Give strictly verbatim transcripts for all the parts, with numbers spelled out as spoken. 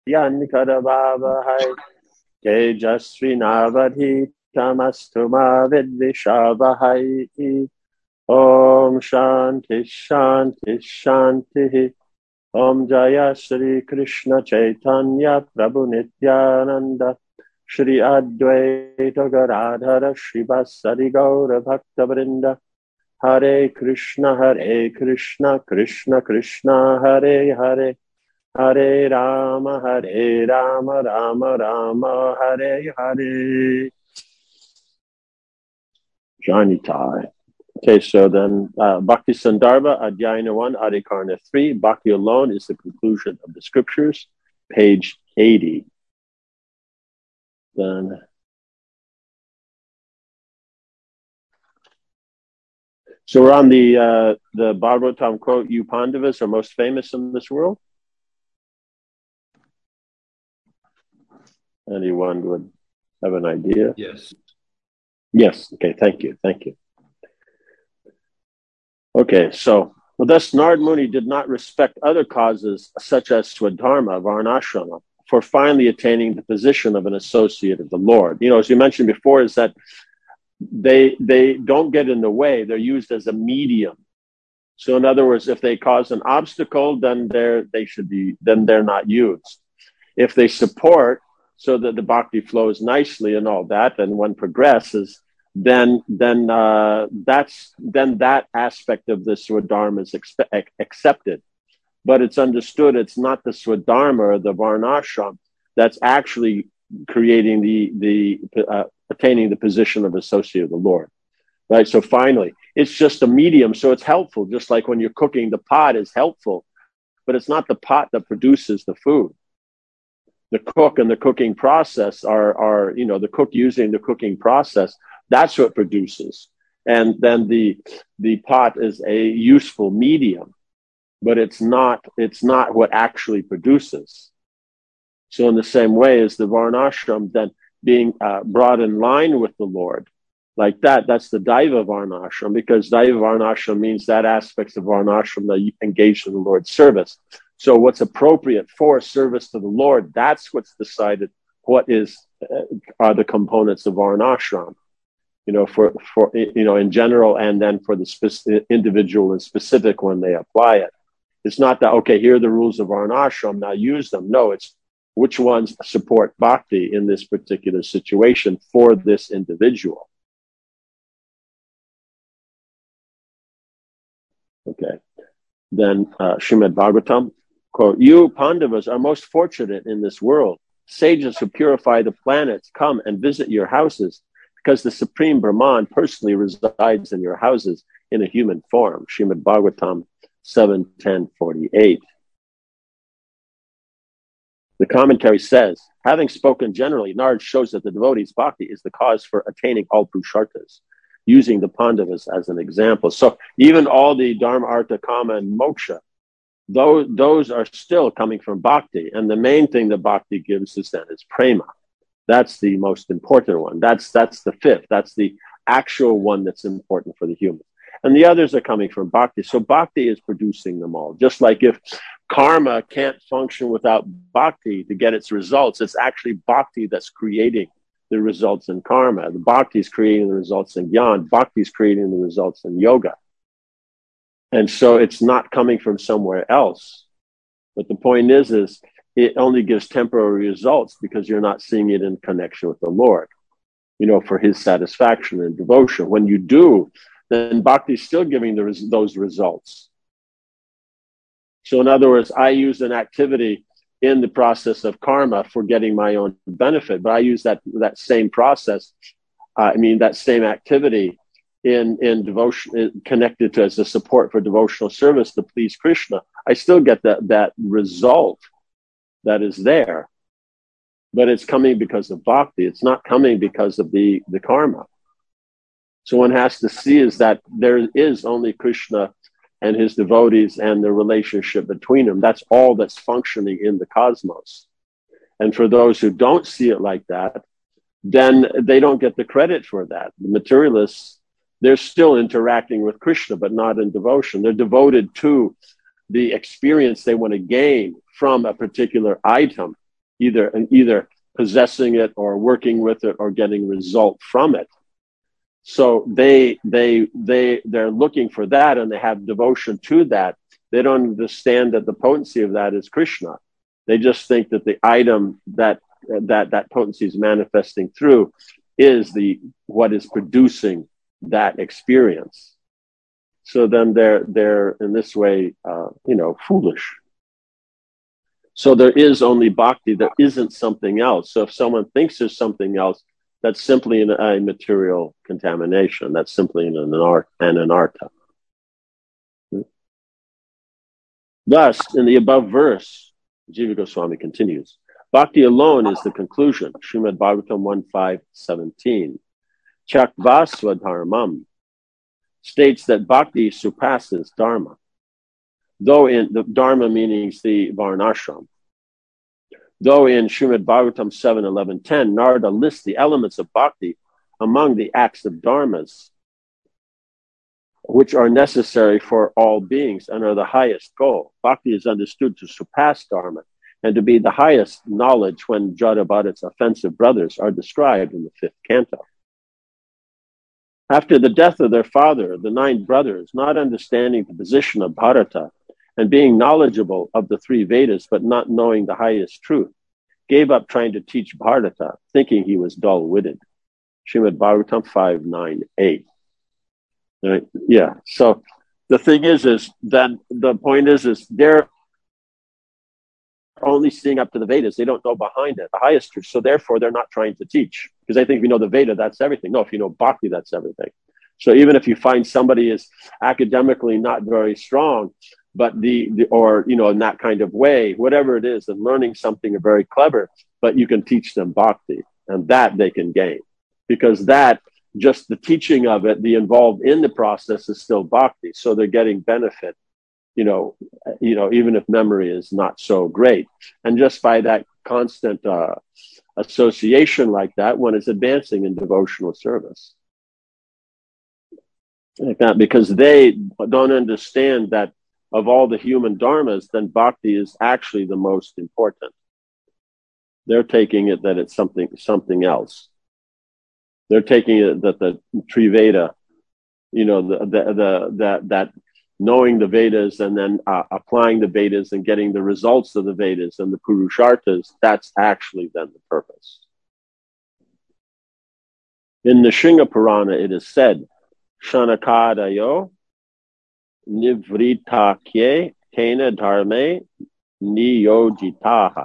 Yankarabhavahai Tejasvinavadhitamastu ma vidvishavahai. Om Shanti Shanti Shanti. Om Jaya Shri Krishna Chaitanya Prabhu Nityananda Shri Advaita Gadadhara Srivasadi Gaura Bhakta Vrinda. Hare Krishna Hare Krishna Krishna Krishna Hare Hare Hare Rama Hare Rama Rama Rama Hare Hare. Janitai. Okay, so then uh, Bhakti Sandarbha, Adhyayana one, Adhikarana three. Bhakti alone is the conclusion of the scriptures, page eighty. Then, so we're on the uh, the Bhagavatam quote, "You Pandavas are most famous in this world." Anyone would have an idea? Yes. Yes. Okay. Thank you. Thank you. Okay. So, well, thus Narad Muni did not respect other causes such as Swadharma, Varnashrama, for finally attaining the position of an associate of the Lord. You know, as you mentioned before, is that they they don't get in the way. They're used as a medium. So, in other words, if they cause an obstacle, then they're they should be then they're not used. If they support so that the bhakti flows nicely and all that, and one progresses, then then uh, that's then that aspect of the Swadharma is expe- accepted. But it's understood it's not the Swadharma or the Varnashram that's actually creating the the uh, attaining the position of associate of the Lord, right? So finally, it's just a medium, so it's helpful. Just like when you're cooking, the pot is helpful, but it's not the pot that produces the food. The cook and the cooking process are, are, you know, the cook using the cooking process, that's what produces. And then the, the pot is a useful medium, but it's not, it's not what actually produces. So in the same way as the Varnashram then being uh, brought in line with the Lord, like that, that's the Daiva Varnashram, because Daiva Varnashram means that aspects of Varnashram that you engage in the Lord's service. So what's appropriate for service to the Lord, that's what's decided what is, uh, are the components of Varnashram, you know, for, for, you know, in general, and then for the specific, individual and specific when they apply it. It's not that, okay, here are the rules of Varnashram, now use them. No, it's which ones support bhakti in this particular situation for this individual. Okay. Then uh, Srimad Bhagavatam, quote, "You Pandavas are most fortunate in this world. Sages who purify the planets come and visit your houses because the Supreme Brahman personally resides in your houses in a human form." Srimad Bhagavatam seven ten forty-eight. The commentary says, having spoken generally, Narad shows that the devotee's bhakti is the cause for attaining all Purusharthas, using the Pandavas as an example. So even all the Dharma, Artha, Kama, and Moksha, those, those are still coming from bhakti. And the main thing that bhakti gives is then is prema. That's the most important one. That's, that's the fifth. That's the actual one that's important for the human. And the others are coming from bhakti. So bhakti is producing them all. Just like if karma can't function without bhakti to get its results, it's actually bhakti that's creating the results in karma. The bhakti is creating the results in jnana. Bhakti is creating the results in yoga. And so it's not coming from somewhere else. But the point is, is it only gives temporary results because you're not seeing it in connection with the Lord, you know, for his satisfaction and devotion. When you do, then bhakti is still giving the res- those results. So in other words, I use an activity in the process of karma for getting my own benefit, but I use that, that same process, uh, I mean, that same activity in, in devotion, connected to as a support for devotional service to please Krishna. I still get that, that result that is there, but it's coming because of bhakti. It's not coming because of the, the karma. So one has to see is that there is only Krishna and his devotees and the relationship between them. That's all that's functioning in the cosmos. And for those who don't see it like that, then they don't get the credit for that. The materialists, they're still interacting with Krishna, but not in devotion. They're devoted to the experience they want to gain from a particular item, either either possessing it or working with it or getting result from it. So they they they they're looking for that, and they have devotion to that. They don't understand that the potency of that is Krishna. They just think that the item that that that potency is manifesting through is the what is producing that experience. So then they're they're in this way, uh, you know, foolish. So there is only bhakti. There isn't something else. So if someone thinks there's something else, that's simply an, a material contamination. That's simply an, an, art, an anartha. Thus, in the above verse, Jiva Goswami continues, bhakti alone is the conclusion. Srimad Bhagavatam one five seventeen. Chakvasva dharmam states that bhakti surpasses dharma. Though in the dharma meanings the varnashram. Though in Srimad Bhagavatam seven eleven ten, Narada lists the elements of bhakti among the acts of dharmas, which are necessary for all beings and are the highest goal. Bhakti is understood to surpass dharma and to be the highest knowledge when Jada Bharat's offensive brothers are described in the fifth canto. After the death of their father, the nine brothers, not understanding the position of Bharata and being knowledgeable of the three Vedas but not knowing the highest truth, gave up trying to teach Bharata, thinking he was dull-witted. Srimad Bhagavatam five nine eight. Right? Yeah. So the thing is, is that the point is, is they're only seeing up to the Vedas. They don't know behind it, the highest truth. So therefore, they're not trying to teach because they think if you know the Veda, that's everything. No, if you know Bhakti, that's everything. So even if you find somebody is academically not very strong, but the, the or, you know, in that kind of way, whatever it is, and learning something are very clever, but you can teach them Bhakti, and that they can gain. Because that, just the teaching of it, the involved in the process is still Bhakti. So they're getting benefit, you know, you know, even if memory is not so great. And just by that constant uh, association like that, one is advancing in devotional service. Like that, because they don't understand that of all the human dharmas, then bhakti is actually the most important. They're taking it that it's something something else. They're taking it that the Triveda, you know, the the, the that that knowing the Vedas and then uh, applying the Vedas and getting the results of the Vedas and the Purusharthas, that's actually then the purpose. In the Shringa Purana, it is said, Shanakadayo Nivritakye Tena Dharme Niyojitaha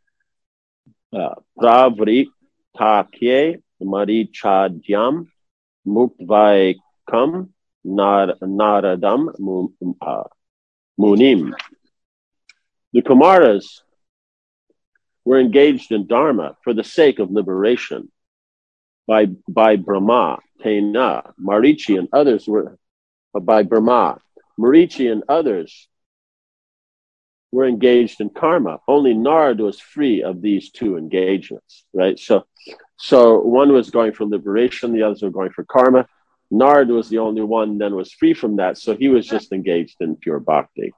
Pravritakye Marichadyam Mukvaikam Naradam Munim. The Kumaras were engaged in Dharma for the sake of liberation by, by Brahma, Tena, Marichi, and others were uh, by Brahma. Marichi and others were engaged in karma. Only Narada was free of these two engagements, right? So, so one was going for liberation, the others were going for karma. Narada was the only one then was free from that, so he was just engaged in pure bhakti.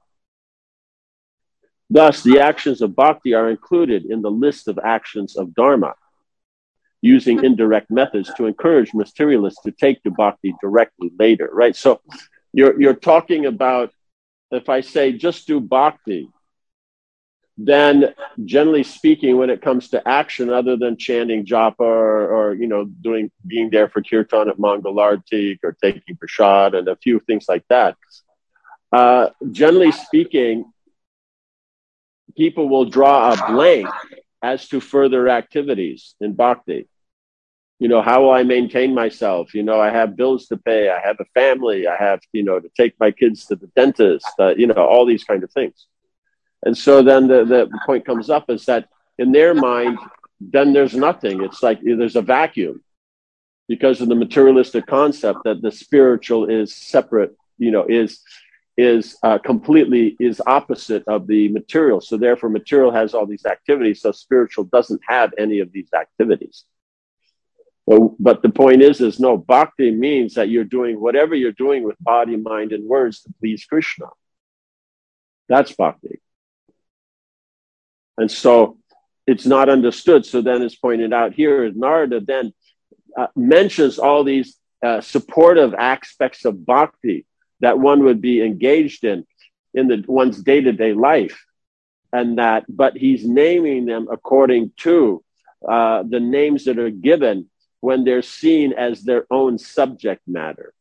Thus, the actions of bhakti are included in the list of actions of dharma, using indirect methods to encourage materialists to take to bhakti directly later, right? So you're you're talking about, if I say just do bhakti, then generally speaking, when it comes to action, other than chanting japa or, or you know, doing being there for kirtan at Mangalartik or taking prasad and a few things like that, uh, generally speaking, people will draw a blank as to further activities in bhakti. You know, how will I maintain myself? You know, I have bills to pay. I have a family. I have, you know, to take my kids to the dentist, uh, you know, all these kind of things. And so then the, the point comes up is that in their mind, then there's nothing. It's like there's a vacuum because of the materialistic concept that the spiritual is separate, you know, is is uh, completely is opposite of the material. So therefore material has all these activities. So spiritual doesn't have any of these activities. Well, but the point is, is no, bhakti means that you're doing whatever you're doing with body, mind, and words to please Krishna. That's bhakti. And so it's not understood. So then it's pointed out here, Narada then uh, mentions all these uh, supportive aspects of bhakti that one would be engaged in, in the one's day-to-day life. And that, but he's naming them according to uh, the names that are given when they're seen as their own subject matter.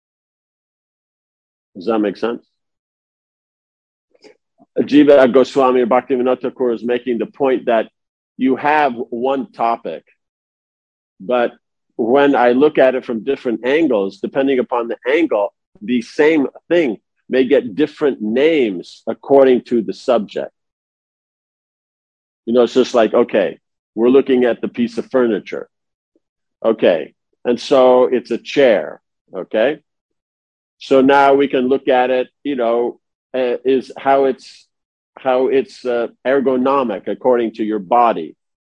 Does that make sense? Jiva Goswami or Bhaktivinoda Thakur is making the point that you have one topic, but when I look at it from different angles, depending upon the angle, the same thing may get different names according to the subject. You know, it's just like, okay, we're looking at the piece of furniture. Okay. And so it's a chair. Okay. So now we can look at it, you know, uh, is how it's, how it's uh, ergonomic according to your body.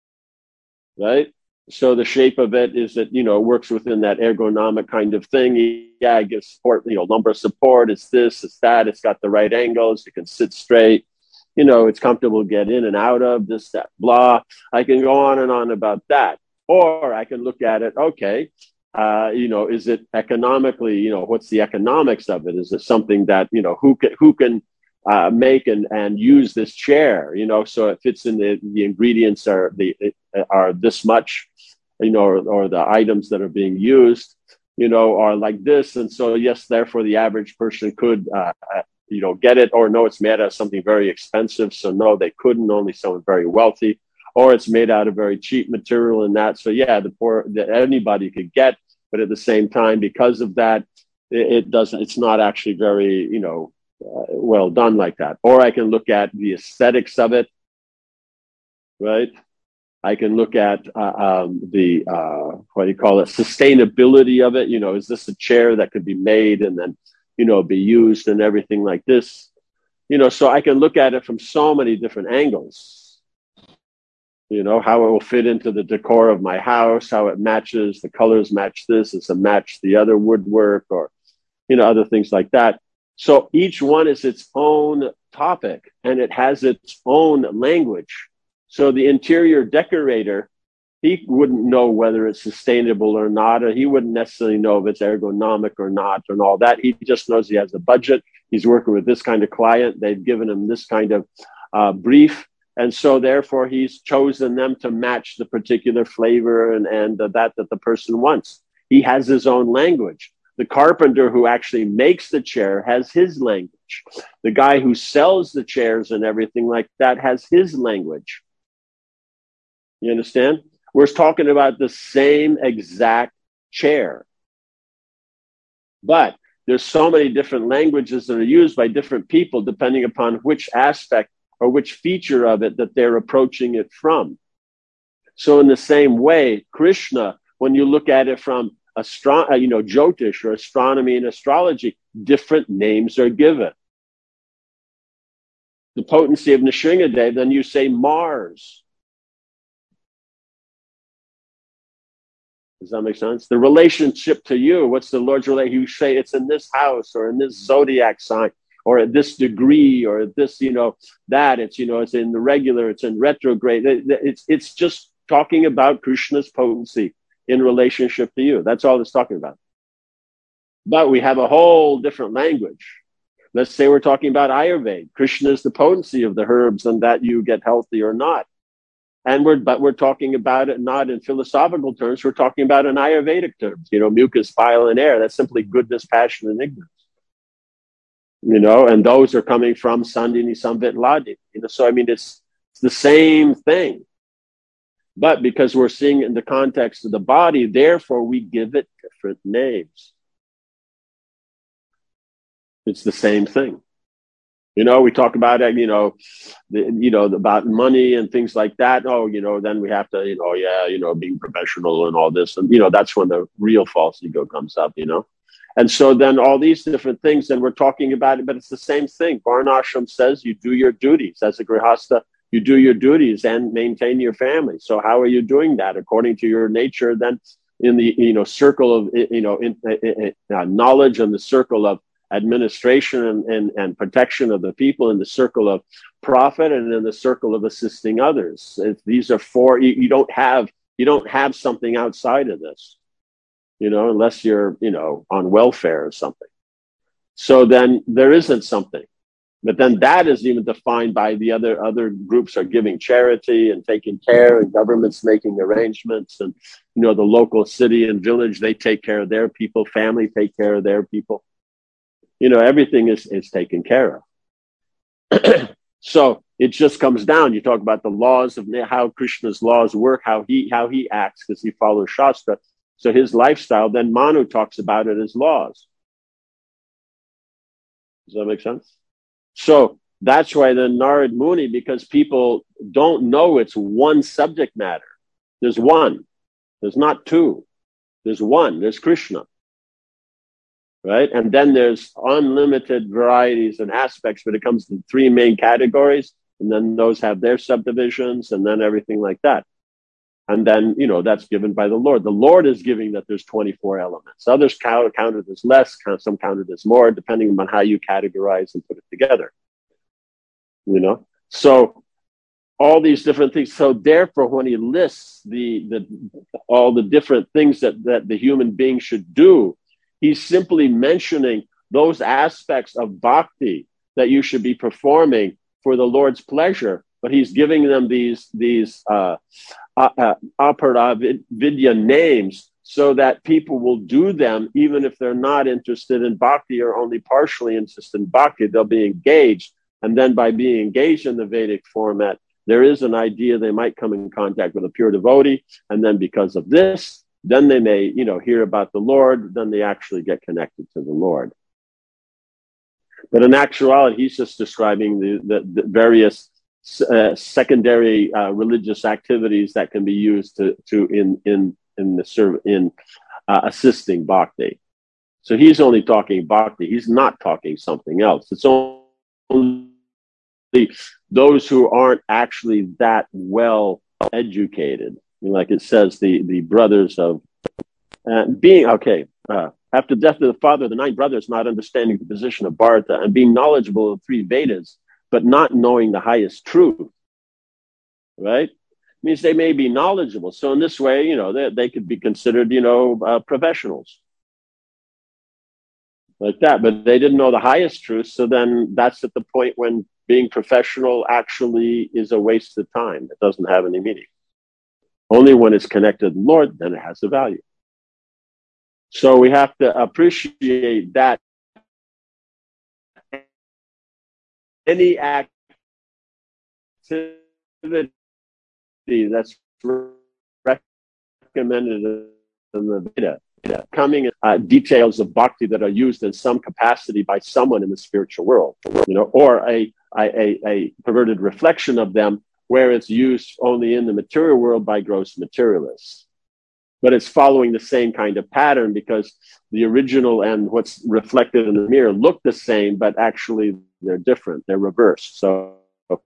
Right. So the shape of it is that, you know, works within that ergonomic kind of thing. Yeah, it gives support, you know, lumbar support. It's this, it's that. It's got the right angles. You can sit straight. You know, it's comfortable to get in and out of, this, that, blah. I can go on and on about that. Or I can look at it, okay, uh, you know, is it economically, you know, what's the economics of it? Is it something that, you know, who can, who can uh, make and, and use this chair? You know, so it fits in the, the ingredients are, the, are this much, you know, or, or the items that are being used, you know, are like this. And so, yes, therefore, the average person could uh, you know, get it, or no, it's made out of something very expensive. So no, they couldn't, only someone very wealthy, or it's made out of very cheap material and that. So yeah, the poor, the, anybody could get, but at the same time, because of that, it, it doesn't, it's not actually very, you know, uh, well done like that. Or I can look at the aesthetics of it, right? I can look at uh, um, the, uh, what do you call it, sustainability of it. You know, is this a chair that could be made and then, you know, be used and everything like this, you know, so I can look at it from so many different angles, you know, how it will fit into the decor of my house, how it matches, the colors match this, it's a match the other woodwork, or, you know, other things like that. So each one is its own topic and it has its own language. So the interior decorator, he wouldn't know whether it's sustainable or not, or he wouldn't necessarily know if it's ergonomic or not and all that. He just knows he has a budget. He's working with this kind of client. They've given him this kind of uh, brief. And so therefore he's chosen them to match the particular flavor and, and uh, that that the person wants. He has his own language. The carpenter who actually makes the chair has his language. The guy who sells the chairs and everything like that has his language. You understand? We're talking about the same exact chair. But there's so many different languages that are used by different people depending upon which aspect or which feature of it that they're approaching it from. So in the same way, Krishna, when you look at it from astro- you know, Jyotish or astronomy and astrology, different names are given. The potency of Nrsingadev, then you say Mars. Does that make sense? The relationship to you, what's the Lord's relationship? You say it's in this house or in this zodiac sign or at this degree or at this, you know, that it's, you know, it's in the regular, it's in retrograde. It's, it's just talking about Krishna's potency in relationship to you. That's all it's talking about. But we have a whole different language. Let's say we're talking about Ayurveda. Krishna is the potency of the herbs and that you get healthy or not. And we're, but we're talking about it not in philosophical terms. We're talking about in Ayurvedic terms, you know, mucus, bile, and air. That's simply goodness, passion, and ignorance. You know, and those are coming from Sandhini, Samvit, Ladi. You know, so I mean, it's, it's the same thing. But because we're seeing it in the context of the body, therefore we give it different names. It's the same thing. You know, we talk about it, you know, the, you know, about money and things like that. Oh, you know, then we have to, you know, yeah, you know, being professional and all this. And, you know, that's when the real false ego comes up, you know. And so then all these different things, and we're talking about it, but it's the same thing. Varnashram says you do your duties. As a grihasta, you do your duties and maintain your family. So how are you doing that? According to your nature, then in the, you know, circle of, you know, in, in, in, uh, knowledge and the circle of administration and, and, and protection of the people, in the circle of profit, and in the circle of assisting others. If these are four, you, you don't have you don't have something outside of this, you know, unless you're, you know, on welfare or something. So then there isn't something. But then that is even defined by the other other groups are giving charity and taking care, and governments making arrangements, and, you know, the local city and village, they take care of their people, family take care of their people. You know, everything is, is taken care of. So it just comes down. You talk about the laws of how Krishna's laws work, how he how he acts, because he follows Shastra. So his lifestyle, then Manu talks about it as laws. Does that make sense? So that's why the Narad Muni, because people don't know it's one subject matter. There's one. There's not two. There's one. There's Krishna. Right? And then there's unlimited varieties and aspects, but it comes to three main categories, and then those have their subdivisions, and then everything like that. And then, you know, that's given by the Lord. The Lord is giving that there's twenty-four elements. Others count, counted as less, some counted as more, depending on how you categorize and put it together. You know? So all these different things. So therefore, when he lists the, the all the different things that, that the human being should do, he's simply mentioning those aspects of bhakti that you should be performing for the Lord's pleasure, but he's giving them these these uh, uh, apara vidya names so that people will do them even if they're not interested in bhakti or only partially interested in bhakti. They'll be engaged, and then by being engaged in the Vedic format, there is an idea they might come in contact with a pure devotee, and then because of this, then they may, you know, hear about the Lord, then they actually get connected to the Lord. But in actuality, he's just describing the, the, the various uh, secondary uh, religious activities that can be used to, to in in in the serv- in uh, assisting bhakti. So he's only talking bhakti. He's not talking something else. It's only those who aren't actually that well educated. Like it says, the, the brothers of uh, being, okay, uh, after the death of the father, the nine brothers not understanding the position of Bharata and being knowledgeable of three Vedas, but not knowing the highest truth, right? Means they may be knowledgeable. So in this way, you know, they, they could be considered, you know, uh, professionals like that, but they didn't know the highest truth. So then that's at the point when being professional actually is a waste of time. It doesn't have any meaning. Only when it's connected to the Lord, then it has a value. So we have to appreciate that any activity that's recommended in the Veda, coming uh, details of bhakti that are used in some capacity by someone in the spiritual world, you know, or a, a, a perverted reflection of them where it's used only in the material world by gross materialists. But it's following the same kind of pattern because the original and what's reflected in the mirror look the same, but actually they're different. They're reversed. So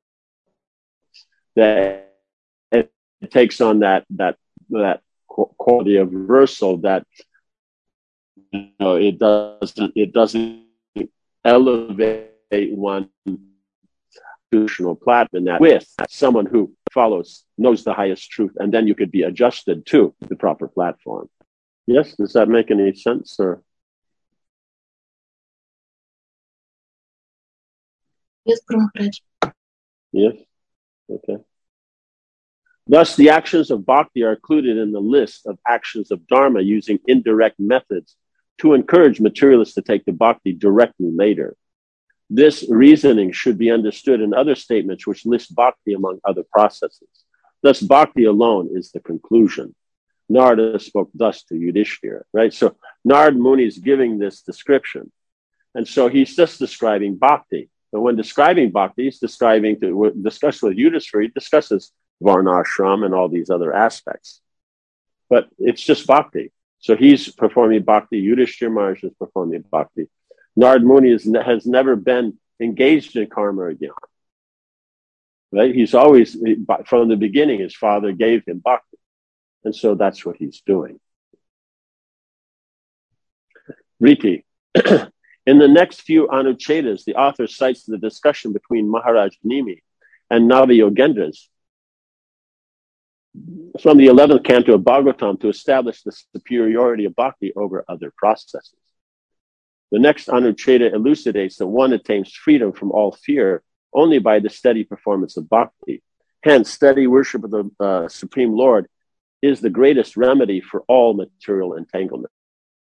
that it, it takes on that that that quality of reversal that, you know, it doesn't it doesn't elevate one institutional platform that with someone who follows, knows the highest truth, and then you could be adjusted to the proper platform. Yes, does that make any sense? Or yes, Maharaj. Yes, okay. Thus, the actions of bhakti are included in the list of actions of dharma using indirect methods to encourage materialists to take the bhakti directly later. This reasoning should be understood in other statements which list bhakti among other processes. Thus, bhakti alone is the conclusion. Narada spoke thus to Yudhishthira, right? So Narad Muni is giving this description. And so he's just describing bhakti. But when describing bhakti, he's describing to discuss with Yudhishthira, he discusses varnashram and all these other aspects. But it's just bhakti. So he's performing bhakti, Yudhishthira Maharaj is performing bhakti. Narad Muni is, has never been engaged in karma again. Right? He's always, from the beginning, his father gave him bhakti. And so that's what he's doing. Riti. In the next few Anuchedas, the author cites the discussion between Maharaj Nimi and Navayogendras from the eleventh canto of Bhagavatam to establish the superiority of bhakti over other processes. The next Anucheda elucidates that one attains freedom from all fear only by the steady performance of bhakti. Hence, steady worship of the uh, Supreme Lord is the greatest remedy for all material entanglements.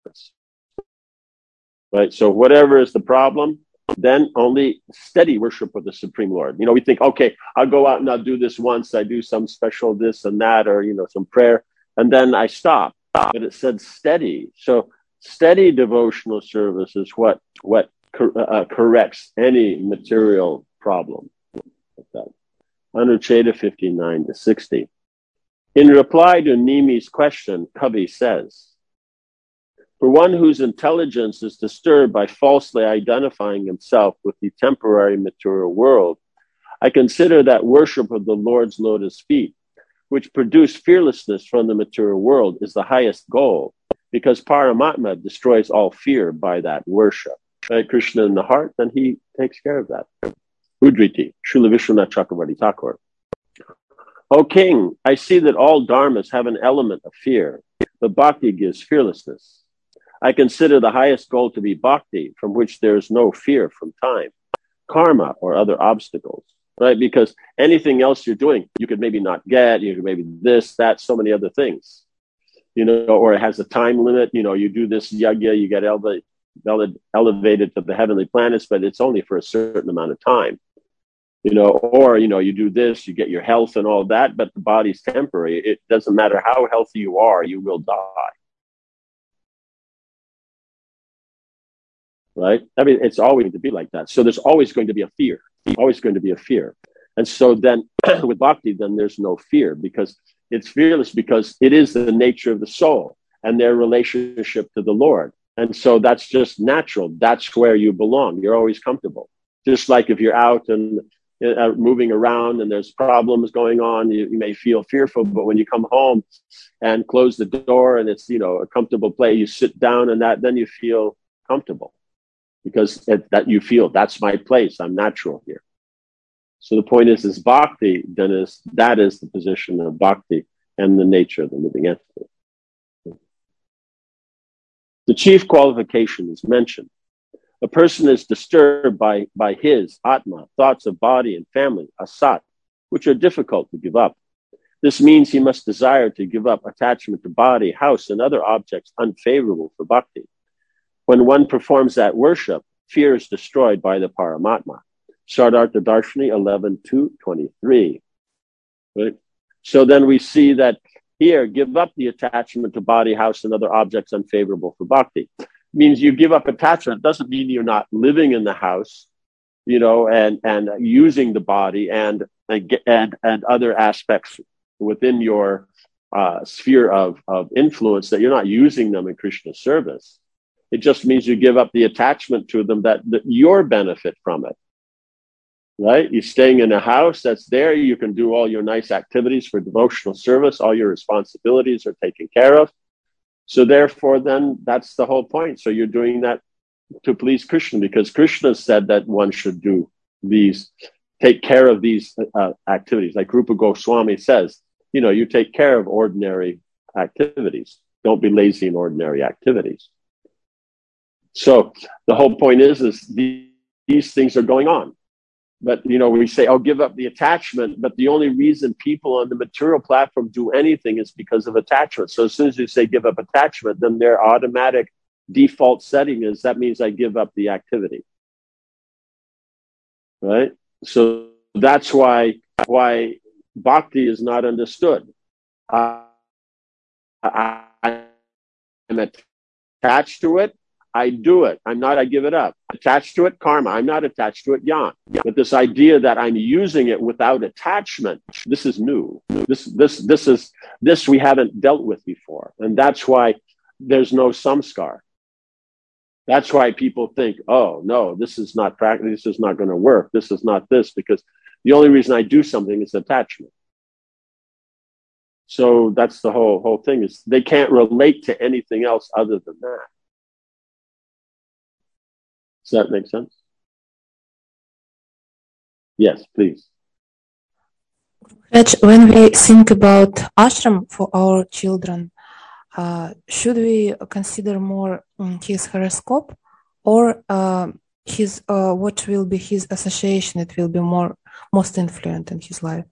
Right? So whatever is the problem, then only steady worship of the Supreme Lord. You know, we think, okay, I'll go out and I'll do this once, I do some special this and that, or, you know, some prayer, and then I stop. But it said steady. So steady devotional service is what, what cor- uh, corrects any material problem. Like that. Anucheda fifty-nine to sixty. In reply to Nimi's question, Kavi says, for one whose intelligence is disturbed by falsely identifying himself with the temporary material world, I consider that worship of the Lord's lotus feet, which produce fearlessness from the material world, is the highest goal, because Paramatma destroys all fear by that worship. Right? Krishna in the heart, then he takes care of that. Udriti, Srila Vishwanath Chakravarti Thakur. O king, I see that all dharmas have an element of fear, but bhakti gives fearlessness. I consider the highest goal to be bhakti, from which there is no fear from time, karma, or other obstacles, right? Because anything else you're doing, you could maybe not get, you could maybe this, that, so many other things, you know, or it has a time limit. You know, you do this yajna, you get ele- ele- elevated to the heavenly planets, but it's only for a certain amount of time, you know, or, you know, you do this, you get your health and all that, but the body's temporary. It doesn't matter how healthy you are, you will die. Right? I mean, it's always going to be like that. So there's always going to be a fear, always going to be a fear. And so then with bhakti, then there's no fear because it's fearless because it is the nature of the soul and their relationship to the Lord. And so that's just natural. That's where you belong. You're always comfortable. Just like if you're out and uh, moving around and there's problems going on, you, you may feel fearful, but when you come home and close the door and it's, you know, a comfortable place, you sit down and that, then you feel comfortable. Because it, that you feel that's my place, I'm natural here. So the point is, is bhakti, then is that is the position of bhakti and the nature of the living entity. The chief qualification is mentioned. A person is disturbed by, by his, atma, thoughts of body and family, asat, which are difficult to give up. This means he must desire to give up attachment to body, house, and other objects unfavorable for bhakti. When one performs that worship, fear is destroyed by the Paramatma. Sardartha Darshani eleven two twenty-three. Right? So then we see that here, give up the attachment to body, house, and other objects unfavorable for bhakti. It means you give up attachment. It doesn't mean you're not living in the house, you know, and, and using the body and, and, and other aspects within your uh, sphere of, of influence, that you're not using them in Krishna's service. It just means you give up the attachment to them that, that you're benefit from it, right? You're staying in a house that's there. You can do all your nice activities for devotional service. All your responsibilities are taken care of. So therefore, then that's the whole point. So you're doing that to please Krishna because Krishna said that one should do these, take care of these uh, activities. Like Rupa Goswami says, you know, you take care of ordinary activities. Don't be lazy in ordinary activities. So the whole point is, is these, these things are going on. But, you know, we say, oh, give up the attachment. But the only reason people on the material platform do anything is because of attachment. So as soon as you say give up attachment, then their automatic default setting is that means I give up the activity. Right? So that's why, why bhakti is not understood. Uh, I, I'm attached to it. I do it. I'm not, I give it up. Attached to it, karma. I'm not attached to it, yan. But this idea that I'm using it without attachment, this is new. This, this, this is, this we haven't dealt with before. And that's why there's no samskar. That's why people think, oh, no, this is not practice. This is not going to work. This is not this, because the only reason I do something is attachment. So that's the whole, whole thing is they can't relate to anything else other than that. Does that make sense? Yes, please. When we think about ashram for our children, uh, should we consider more um, his horoscope or uh, his uh, what will be his association? It will be more most influent in his life.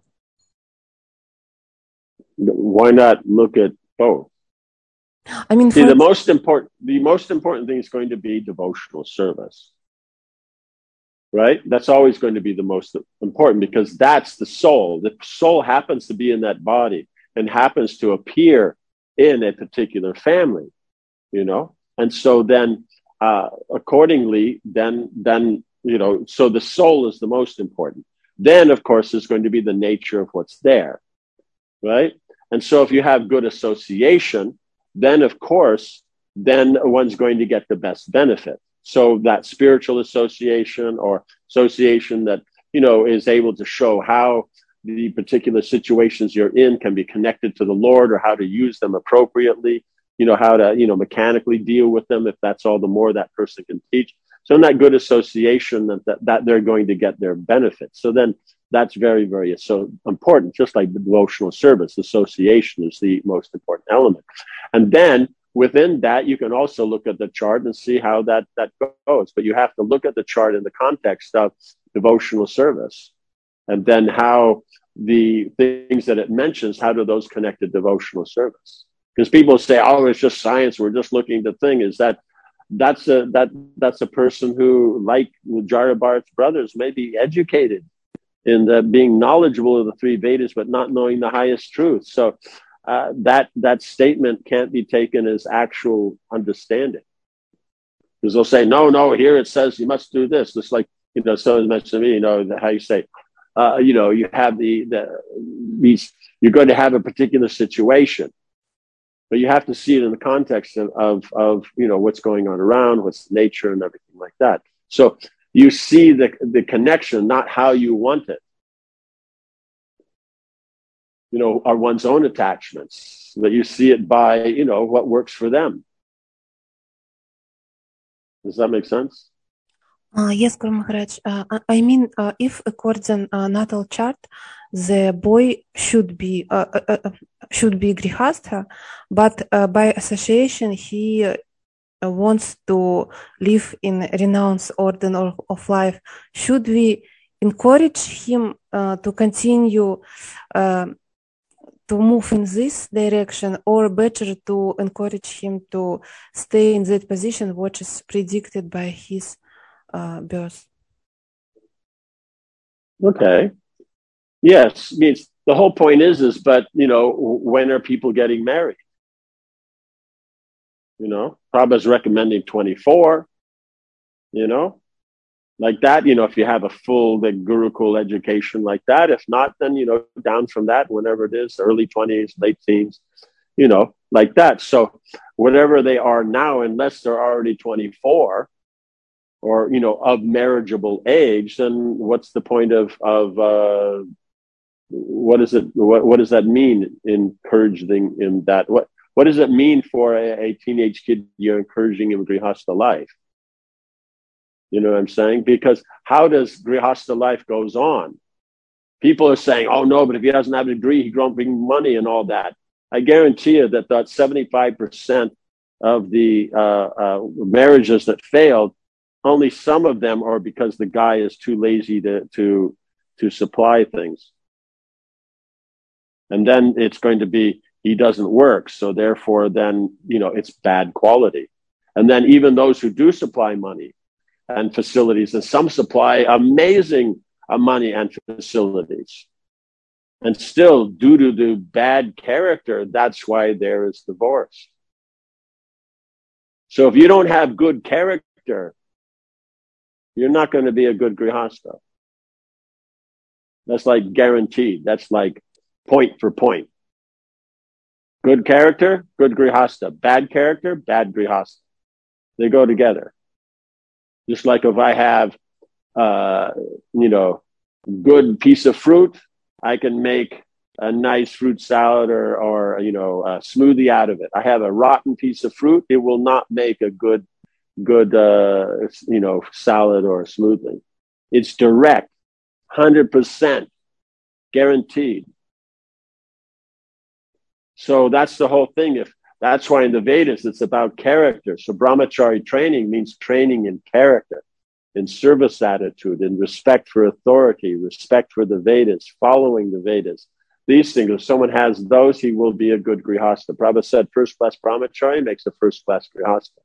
Why not look at both? I mean, see, the most important the most important thing is going to be devotional service. Right? That's always going to be the most important, because that's the soul. The soul happens to be in that body and happens to appear in a particular family, you know? And so then, uh, accordingly, then, then, you know, so the soul is the most important. Then, of course, there's going to be the nature of what's there, right? And so if you have good association, then, of course, then one's going to get the best benefit. So that spiritual association or association that, you know, is able to show how the particular situations you're in can be connected to the Lord, or how to use them appropriately, you know, how to, you know, mechanically deal with them, if that's all the more that person can teach. So in that good association, that, that, that they're going to get their benefits. So then that's very, very so important, just like the devotional service. Association is the most important element. And then within that, you can also look at the chart and see how that, that goes. But you have to look at the chart in the context of devotional service. And then how the things that it mentions, how do those connect to devotional service? Because people say, oh, it's just science. We're just looking at the thing. Is that that's a, that, that's a person who, like Jara Bhart's brothers, may be educated in the, being knowledgeable of the three Vedas, but not knowing the highest truth. So Uh, that that statement can't be taken as actual understanding, because they'll say, no, no, here it says you must do this. Just like, you know, someone mentioned to me, you know, how you say, uh, you know, you have the, the these, you're going to have a particular situation, but you have to see it in the context of, of, of you know, what's going on around, what's nature and everything like that. So you see the the connection, not how you want it. You know, are one's own attachments, that you see it by, you know, what works for them. Does that make sense? Uh, yes, Guru Maharaj. Uh, I mean, uh, if according uh, natal chart, the boy should be uh, uh, uh, should be grihastha, but uh, by association he uh, wants to live in renounced order of, of life. Should we encourage him uh, to continue Uh, to move in this direction, or better to encourage him to stay in that position which is predicted by his uh, birth? Okay. Yes. Means the whole point is, is, but, you know, when are people getting married? You know, Prabhupada's recommending twenty-four, you know, like that, you know, if you have a full the Gurukul education like that. If not, then, you know, down from that, whenever it is, early twenties, late teens, you know, like that. So whatever they are now, unless they're already twenty-four or, you know, of marriageable age, then what's the point of, of uh, what is it, what, what does that mean, encouraging in that? What, what does it mean for a, a teenage kid you're encouraging him grihastha life? You know what I'm saying? Because how does grihastha life goes on? People are saying, oh no, but if he doesn't have a degree, he won't bring money and all that. I guarantee you that that seventy-five percent of the uh, uh, marriages that failed, only some of them are because the guy is too lazy to, to, to supply things. And then it's going to be, he doesn't work. So therefore then, you know, it's bad quality. And then even those who do supply money and facilities, and some supply amazing uh, money and facilities, and still, due to the bad character, that's why there is divorce. So if you don't have good character, you're not going to be a good grihastha. That's like guaranteed. That's like point for point. Good character, good grihastha. Bad character, bad grihastha. They go together. Just like if I have, uh, you know, good piece of fruit, I can make a nice fruit salad or, or, you know, a smoothie out of it. I have a rotten piece of fruit, it will not make a good good, uh, you know, salad or smoothie. It's direct, one hundred percent guaranteed. So that's the whole thing. If that's why in the Vedas it's about character. So brahmachari training means training in character, in service attitude, in respect for authority, respect for the Vedas, following the Vedas. These things, if someone has those, he will be a good grihasta. Prabhupada said first class brahmachari makes a first class grihasta.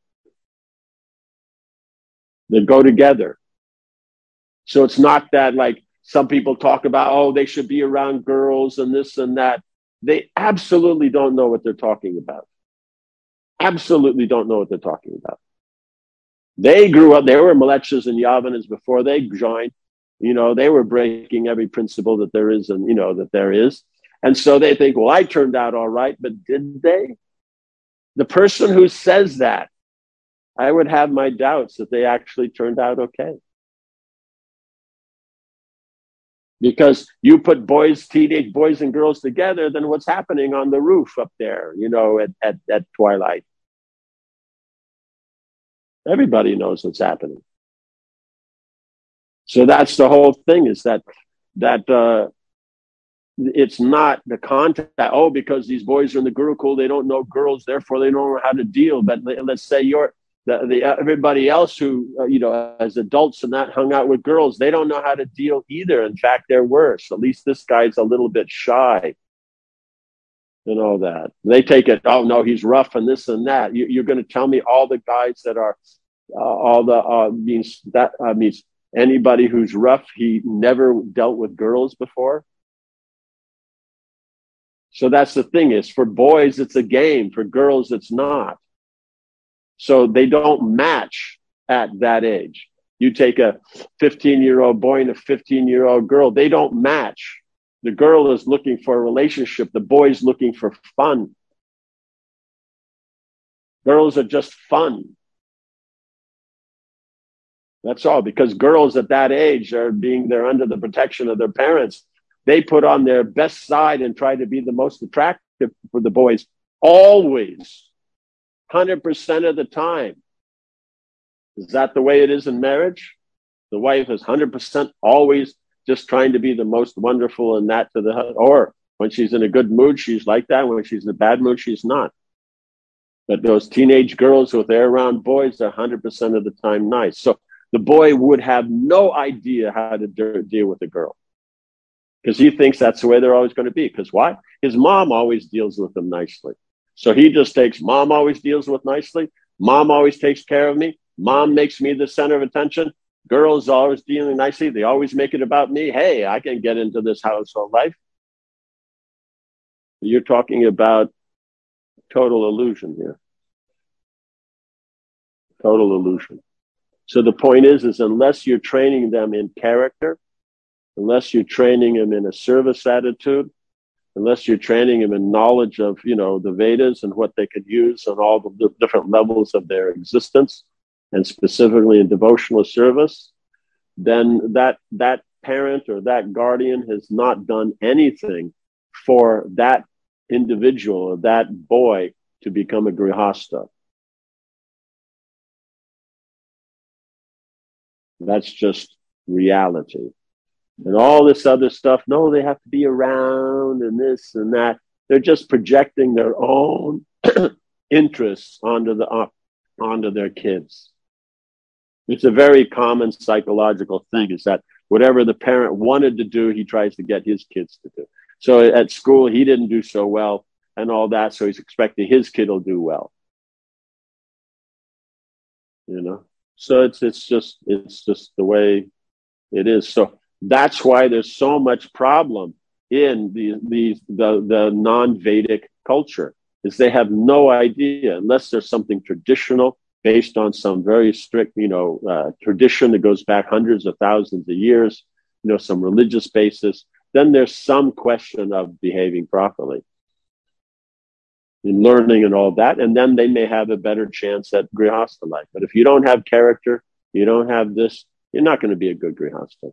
They go together. So it's not that like some people talk about, oh, they should be around girls and this and that. They absolutely don't know what they're talking about. Absolutely don't know what they're talking about. They grew up, they were Malechas and Yavanas before they joined. You know, they were breaking every principle that there is and, you know, that there is. And so they think, well, I turned out all right, but did they? The person who says that, I would have my doubts that they actually turned out okay. Because you put boys, teenage boys and girls together, then what's happening on the roof up there, you know, at, at, at twilight? Everybody knows what's happening. So that's the whole thing, is that that uh, it's not the contact. Oh, because these boys are in the Gurukul, they don't know girls, therefore they don't know how to deal. But let's say you're the, the everybody else who uh, you know, as adults and that hung out with girls, they don't know how to deal either. In fact, they're worse. At least this guy's a little bit shy. And all that. They take it, oh no, he's rough and this and that. You, you're going to tell me all the guys that are, uh, all the, uh, means that uh, means anybody who's rough, he never dealt with girls before. So that's the thing, is for boys, it's a game. For girls, it's not. So they don't match at that age. You take a fifteen-year-old boy and a fifteen-year-old girl, they don't match. The girl is looking for a relationship. The boy's looking for fun. Girls are just fun. That's all. Because girls at that age are being, they're under the protection of their parents. They put on their best side and try to be the most attractive for the boys. Always. one hundred percent of the time. Is that the way it is in marriage? The wife is one hundred percent always just trying to be the most wonderful and that to the, or when she's in a good mood, she's like that. When she's in a bad mood, she's not. But those teenage girls, if they're around boys, they're one hundred percent of the time nice. So the boy would have no idea how to de- deal with a girl, because he thinks that's the way they're always going to be. Because why? His mom always deals with them nicely. So he just takes, mom always deals with nicely. Mom always takes care of me. Mom makes me the center of attention. Girls always dealing nicely. They always make it about me. Hey, I can get into this household life. You're talking about total illusion here. Total illusion. So the point is, is unless you're training them in character, unless you're training them in a service attitude, unless you're training them in knowledge of, you know, the Vedas and what they could use on all the different levels of their existence, and specifically in devotional service, then that that parent or that guardian has not done anything for that individual or that boy to become a grihasta. That's just reality. And all this other stuff, no, they have to be around and this and that. They're just projecting their own interests onto the uh, onto their kids. It's a very common psychological thing, is that whatever the parent wanted to do, he tries to get his kids to do. So at school, he didn't do so well and all that, so he's expecting his kid will do well. You know? So it's it's just it's just the way it is. So that's why there's so much problem in the the the, the non-Vedic culture, is they have no idea, unless there's something traditional based on some very strict, you know, uh, tradition that goes back hundreds of thousands of years, you know, some religious basis, then there's some question of behaving properly in learning and all that. And then they may have a better chance at grihastha life. But if you don't have character, you don't have this, you're not going to be a good grihastha.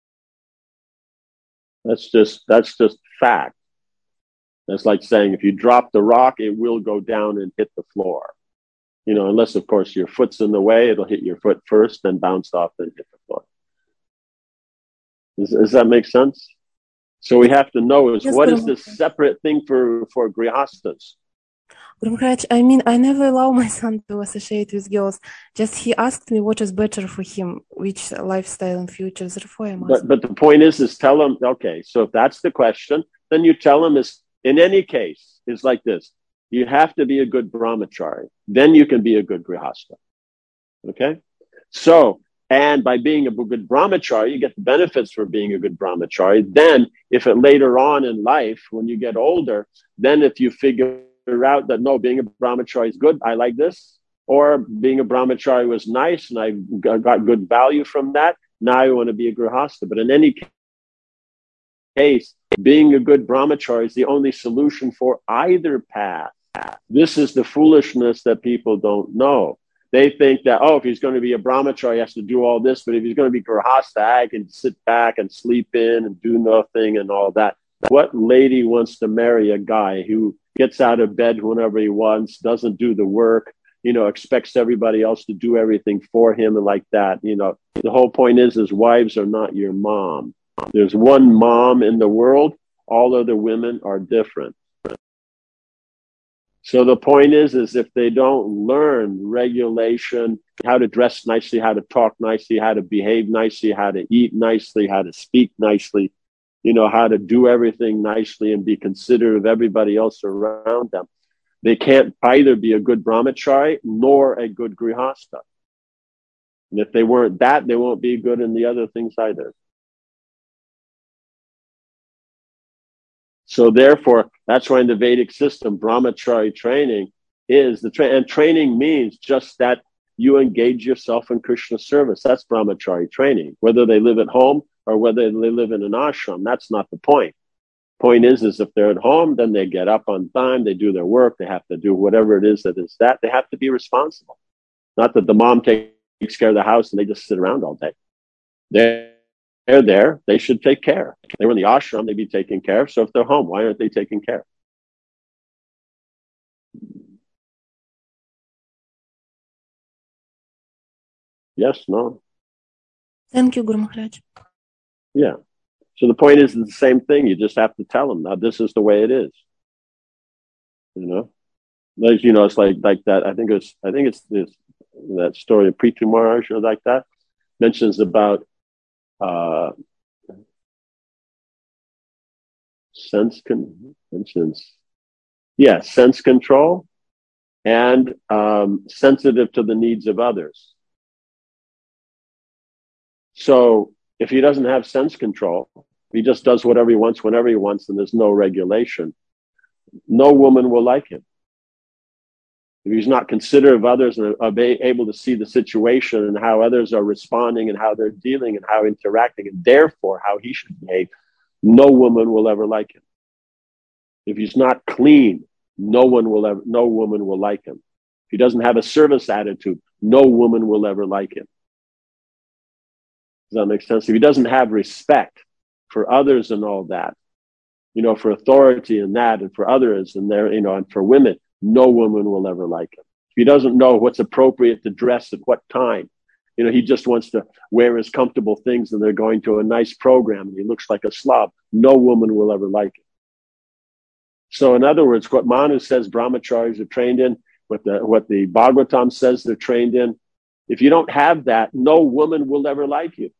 That's just, that's just fact. That's like saying if you drop the rock, it will go down and hit the floor. You know, unless, of course, your foot's in the way, it'll hit your foot first, then bounce off, then hit the floor. Does, does that make sense? So we have to know is Yes, what Guru is this Maharaj. separate thing for, for grihastas? Guru Maharaj, I mean, I never allow my son to associate with girls. Just he asked me what is better for him, which lifestyle in future. Therefore, I'm But asking. but the point is, is tell him, okay, so if that's the question, then you tell him is, in any case, is like this. You have to be a good brahmachari. Then you can be a good grihasta. Okay? So, and by being a good brahmachari, you get the benefits for being a good brahmachari. Then, if it later on in life, when you get older, then if you figure out that no, being a brahmachari is good, I like this, or being a brahmachari was nice and I got good value from that, now I want to be a grihasta. But in any case, being a good brahmachari is the only solution for either path. This is the foolishness that people don't know. They think that, oh, if he's going to be a brahmachari, he has to do all this. But if he's going to be grihasta, I can sit back and sleep in and do nothing and all that. What lady wants to marry a guy who gets out of bed whenever he wants, doesn't do the work, you know, expects everybody else to do everything for him and like that? You know, the whole point is, is wives are not your mom. There's one mom in the world. All other women are different. So the point is, is if they don't learn regulation, how to dress nicely, how to talk nicely, how to behave nicely, how to eat nicely, how to speak nicely, you know, how to do everything nicely and be considerate of everybody else around them, they can't either be a good brahmachari nor a good grihasta. And if they weren't that, they won't be good in the other things either. So therefore, that's why in the Vedic system, brahmachari training is the tra- and training means just that you engage yourself in Krishna service. That's brahmachari training. Whether they live at home or whether they live in an ashram, that's not the point. Point is, is if they're at home, then they get up on time, they do their work, they have to do whatever it is that is that. They have to be responsible. Not that the mom takes care of the house and they just sit around all day. They're They're there, they should take care. If they were in the ashram, they'd be taken care of. So if they're home, why aren't they taking care? Yes, no? Thank you, Guru Maharaj. Yeah. So the point is, it's the same thing. You just have to tell them, now this is the way it is. You know? Like, you know, it's like like that. I think it's I think it's this that story of Prithu Maharaj or like that mentions about uh sense con- mentions yeah, sense control and um, sensitive to the needs of others. So if he doesn't have sense control, he just does whatever he wants, whenever he wants, and there's no regulation, no woman will like him. If he's not considerate of others and are able to see the situation and how others are responding and how they're dealing and how interacting, and therefore how he should behave, no woman will ever like him. If he's not clean, no one will ever, no woman will like him. If he doesn't have a service attitude, no woman will ever like him. Does that make sense? If he doesn't have respect for others and all that, you know, for authority and that, and for others and there, you know, and for women, no woman will ever like him. If he doesn't know what's appropriate to dress at what time, you know, he just wants to wear his comfortable things and they're going to a nice program and he looks like a slob, no woman will ever like him. So in other words, what Manu says brahmacharis are trained in, what the, what the Bhagavatam says they're trained in, if you don't have that, no woman will ever like you.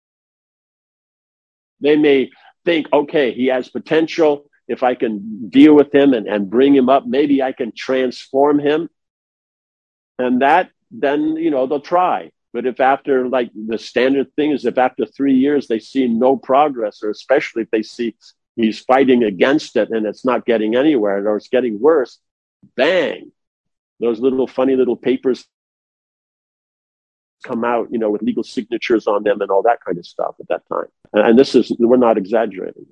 They may think, okay, he has potential. If I can deal with him and, and bring him up, maybe I can transform him. And that, then, you know, they'll try. But if after, like, the standard thing is if after three years they see no progress, or especially if they see he's fighting against it and it's not getting anywhere or it's getting worse, bang, those little funny little papers come out, you know, with legal signatures on them and all that kind of stuff at that time. And this is, we're not exaggerating.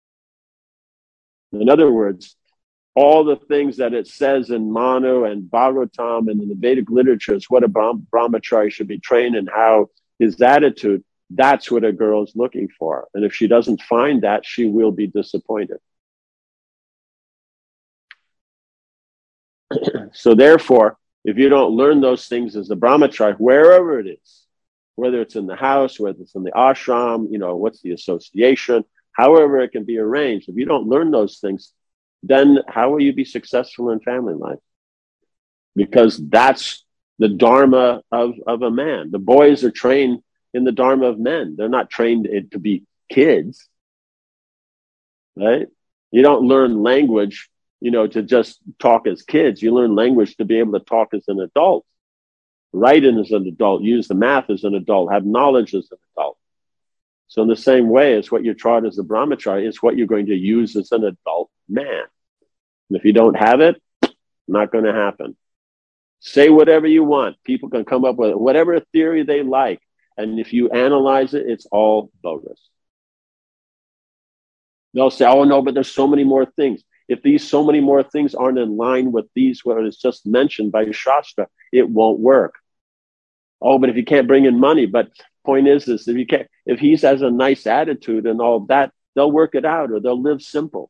In other words, all the things that it says in Manu and Bhagavatam and in the Vedic literature is what a brahmachari should be trained in, how his attitude, that's what a girl is looking for. And if she doesn't find that, she will be disappointed. So therefore, if you don't learn those things as a brahmachari, wherever it is, whether it's in the house, whether it's in the ashram, you know, what's the association, however it can be arranged. If you don't learn those things, then how will you be successful in family life? Because that's the dharma of, of a man. The boys are trained in the dharma of men. They're not trained to be kids, right? You don't learn language, you know, to just talk as kids. You learn language to be able to talk as an adult. Write as an adult, use the math as an adult, have knowledge as an adult. So in the same way as what you're taught as a brahmachari is what you're going to use as an adult man. And if you don't have it, not going to happen. Say whatever you want. People can come up with whatever theory they like. And if you analyze it, it's all bogus. They'll say, oh, no, but there's so many more things. If these so many more things aren't in line with these, what is just mentioned by Shastra, it won't work. Oh, but if you can't bring in money, but point is this, if you can't, if he has a nice attitude and all that, they'll work it out or they'll live simple.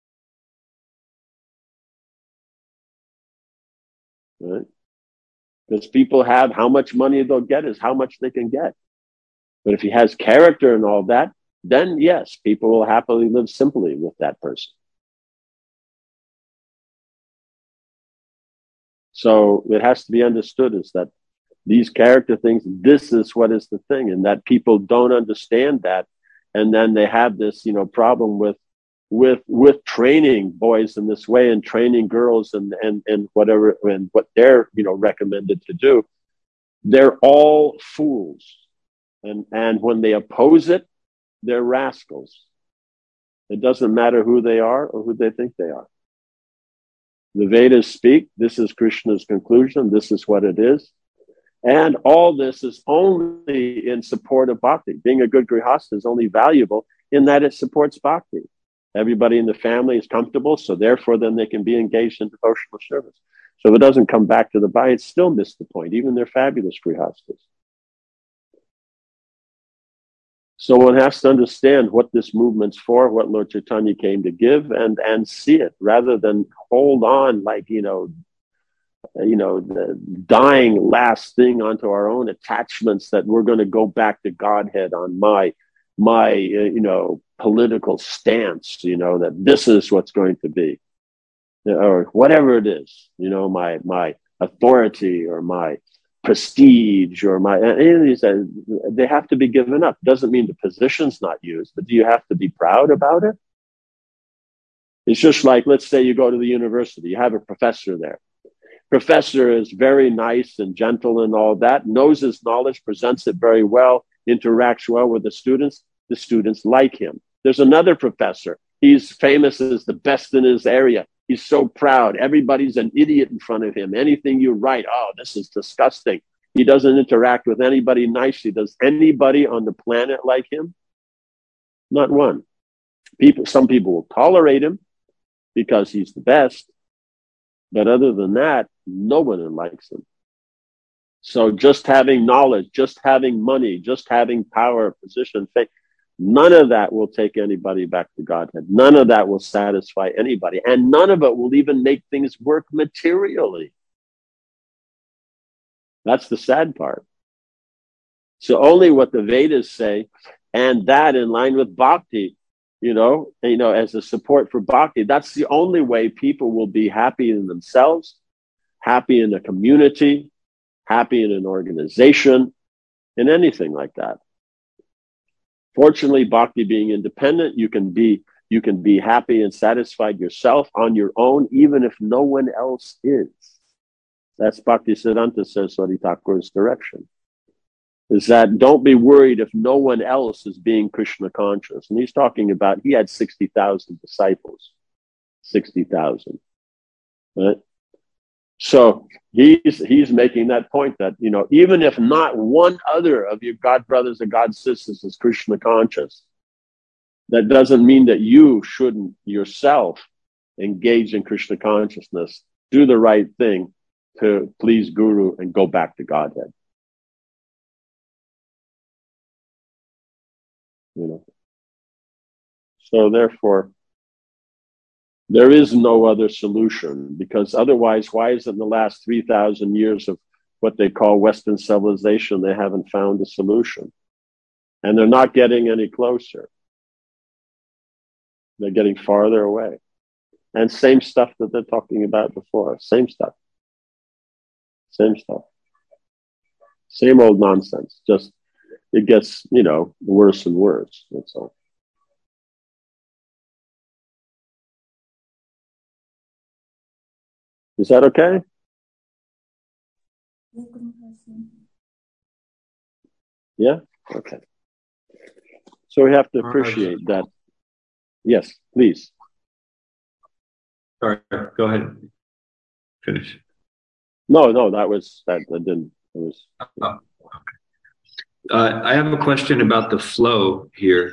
Right? Because people have how much money they'll get is how much they can get. But if he has character and all that, then yes, people will happily live simply with that person. So it has to be understood is that these character things, this is what is the thing, and that people don't understand that. And then they have this, you know, problem with, with, with training boys in this way and training girls and, and, and whatever, and what they're, you know, recommended to do. They're all fools. And, and when they oppose it, they're rascals. It doesn't matter who they are or who they think they are. The Vedas speak, this is Krishna's conclusion, this is what it is. And all this is only in support of bhakti. Being a good grihastha is only valuable in that it supports bhakti. Everybody in the family is comfortable, so therefore then they can be engaged in devotional service. So if it doesn't come back to the bhai, it still missed the point. Even they're fabulous grihasthas. So one has to understand what this movement's for, what Lord Chaitanya came to give, and and see it, rather than hold on like, you know, you know, the dying last thing onto our own attachments that we're going to go back to Godhead on my, my, uh, you know, political stance, you know, that this is what's going to be, or whatever it is, you know, my, my authority or my prestige or my, any of these, uh, they have to be given up. Doesn't mean the position's not used, but do you have to be proud about it? It's just like, let's say you go to the university, you have a professor there. Professor is very nice and gentle and all that, knows his knowledge, presents it very well, interacts well with the students. The students like him. There's another professor. He's famous as the best in his area. He's so proud. Everybody's an idiot in front of him. Anything you write, oh, this is disgusting. He doesn't interact with anybody nicely. Does anybody on the planet like him? Not one. People, some people will tolerate him because he's the best. But other than that, no one likes him. So just having knowledge, just having money, just having power, position, faith, none of that will take anybody back to Godhead. None of that will satisfy anybody. And none of it will even make things work materially. That's the sad part. So only what the Vedas say, and that in line with bhakti, you know, you know, as a support for bhakti, that's the only way people will be happy in themselves, happy in a community, happy in an organization, in anything like that. Fortunately, bhakti being independent, you can be you can be happy and satisfied yourself on your own, even if no one else is. That's Bhaktisiddhanta Saraswati Thakur's direction. Is that don't be worried if no one else is being Krishna conscious. And he's talking about he had sixty thousand disciples. sixty thousand. Right? So he's he's making that point that, you know, even if not one other of your God brothers and God sisters is Krishna conscious, that doesn't mean that you shouldn't yourself engage in Krishna consciousness, do the right thing to please Guru and go back to Godhead. You know. So therefore, There is no other solution, because otherwise, why is it in the last three thousand years of what they call Western civilization, they haven't found a solution? And they're not getting any closer. They're getting farther away. And same stuff that they're talking about before. Same stuff. Same stuff. Same old nonsense. Just, it gets, you know, worse and worse. That's all. Is that okay? Yeah? Okay. So we have to appreciate that. Yes, please. Sorry, go ahead. Finish. No, no, that was, that, that didn't, it was. Oh, okay. Uh, I have a question about the flow here.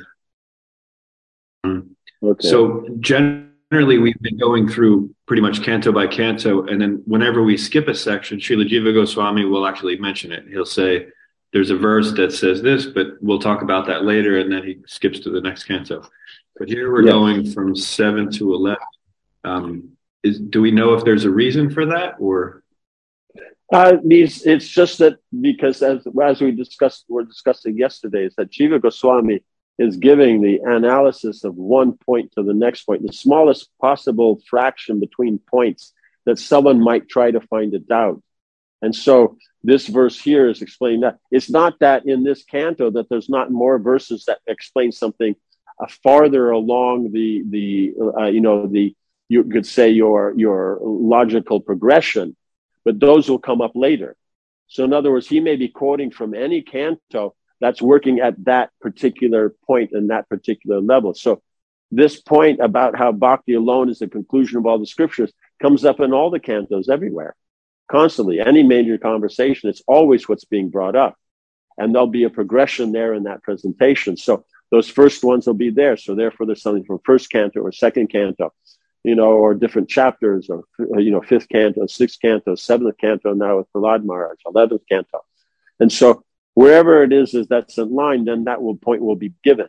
Okay. So generally we've been going through pretty much canto by canto, and then whenever we skip a section, Srila Jiva Goswami will actually mention it. He'll say, there's a verse that says this, but we'll talk about that later, and then he skips to the next canto. But here we're yes. going from seven to eleven. Um, is, do we know if there's a reason for that, or? Uh, these, it's just that because as, as we discussed, were discussing yesterday, is that Jiva Goswami is giving the analysis of one point to the next point, the smallest possible fraction between points that someone might try to find a doubt. And so this verse here is explaining that. It's not that in this canto that there's not more verses that explain something uh, farther along the, the uh, you know, the, you could say your, your logical progression, but those will come up later. So in other words, he may be quoting from any canto that's working at that particular point and that particular level. So this point about how bhakti alone is the conclusion of all the scriptures comes up in all the cantos everywhere, constantly. Any major conversation, it's always what's being brought up. And there'll be a progression there in that presentation. So those first ones will be there. So therefore there's something from first canto or second canto, you know, or different chapters, or, you know, fifth canto, sixth canto, seventh canto now with Prahlad Maharaj, eleventh canto. And so wherever it is, is that's in line, then that will point will be given.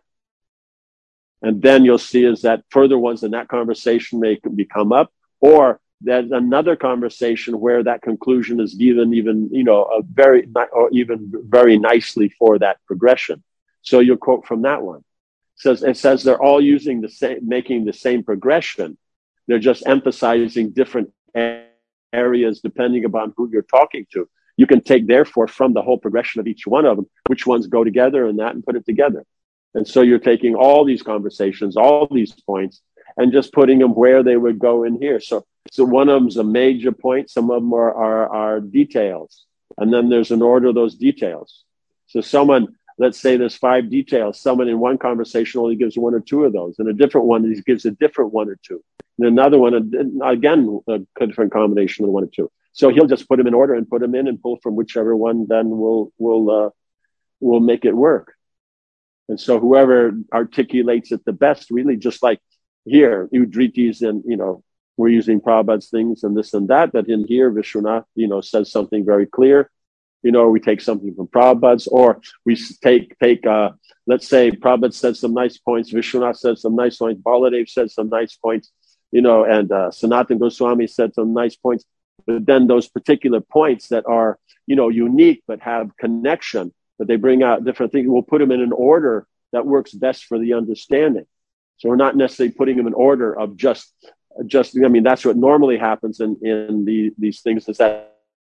And then you'll see is that further ones in that conversation may become up, or there's another conversation where that conclusion is given even, you know, a very, or even very nicely for that progression. So you'll quote from that one. It says, it says they're all using the same, making the same progression. They're just emphasizing different areas depending upon who you're talking to. You can take, therefore, from the whole progression of each one of them, which ones go together and that, and put it together. And so you're taking all these conversations, all these points, and just putting them where they would go in here. So, so one of them's a major point. Some of them are, are, are details. And then there's an order of those details. So someone, let's say there's five details. Someone in one conversation only gives one or two of those. And a different one, he gives a different one or two. And another one, again, a different combination of one or two. So he'll just put them in order and put them in and pull from whichever one then will will uh, will make it work. And so whoever articulates it the best, really, just like here, Udritis, and, you know, we're using Prabhupada's things and this and that, but in here, Vishwanath, you know, says something very clear. You know, we take something from Prabhupada's, or we take, take uh, let's say Prabhupada says some nice points, Vishwanath says some nice points, Baladev says some nice points, you know, and uh, Sanatana Goswami said some nice points. But then those particular points that are, you know, unique but have connection, but they bring out different things, we'll put them in an order that works best for the understanding. So we're not necessarily putting them in order of just, just. I mean, that's what normally happens in, in the, these things, is that